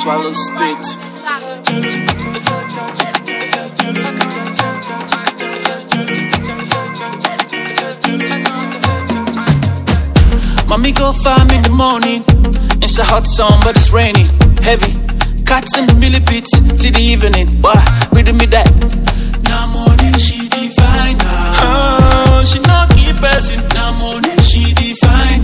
swallow spit. Mommy go farm in the morning. It's a hot sun, but it's raining. Heavy. Cats in the millipede till the evening. Why? Reading me that. Now morning she define now. Oh, she not keep passing. Now morning she define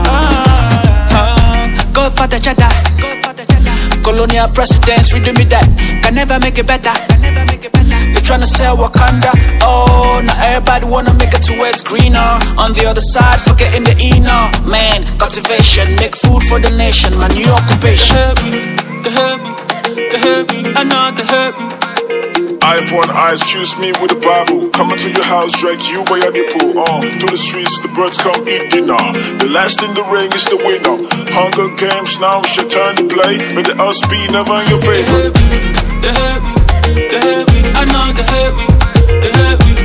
now. Go for the cheddar. Colonial presidents reading me that. Can never make it better. They tryna sell Wakanda. Oh, now everybody wanna make it to where it's greener. On the other side, forgetting the inner. Man, cultivation, make food for the nation. My new occupation. They hurt me, I know they hurt me. Eye for an eye, excuse me with the Bible. Coming to your house, drag you by your nipple. To the streets, the birds come eat dinner. The last in the ring is the winner. Hunger Games, now it's your turn to play. May the us be never in your favor. They hurt me, I know they hurt me. They hurt me,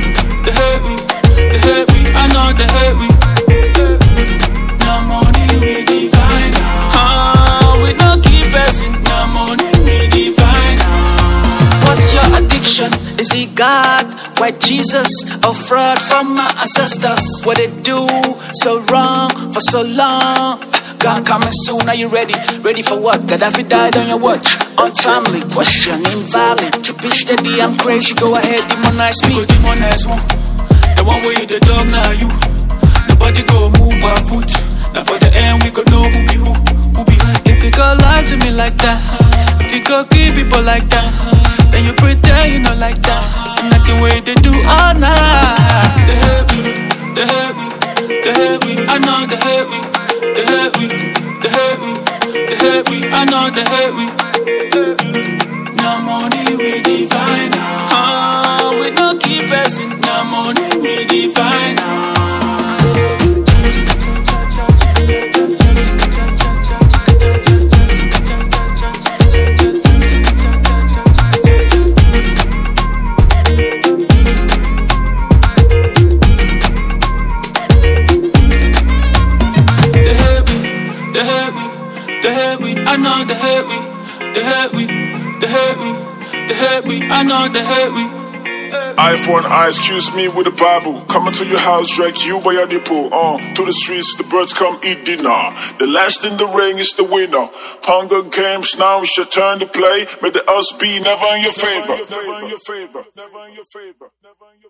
I know they hurt me. No money we define now. We don't keep passing. No money we define now. What's your addiction? Is it God, white Jesus, or fraud from my ancestors? What they do so wrong for so long? God coming soon, are you ready? Ready for what? Gaddafi died on your watch. Untimely question, invalid. To be steady, I'm crazy, go ahead, demonize me. Go demonize one. The one where you the dog, now you. Nobody go move our foot. Now for the end, we go know who be who. If you go lie to me like that, if you go kill people like that, then you pretend you know like that. And nothing way they do all night. They hurt me, I know they hurt me. They hurt me, I know they hurt me. No money we define now. We don't keep passing. No money we define now. They hurt me, I know they hurt me. They hurt me, I know they hurt me. Eye for an eye, excuse me with the Bible. Coming to your house, drag you by your nipple. To the streets, the birds come eat dinner. The last in the ring is the winner. Hunger Games, now it's your turn to play. May the us be never in your favor. Never in your favor.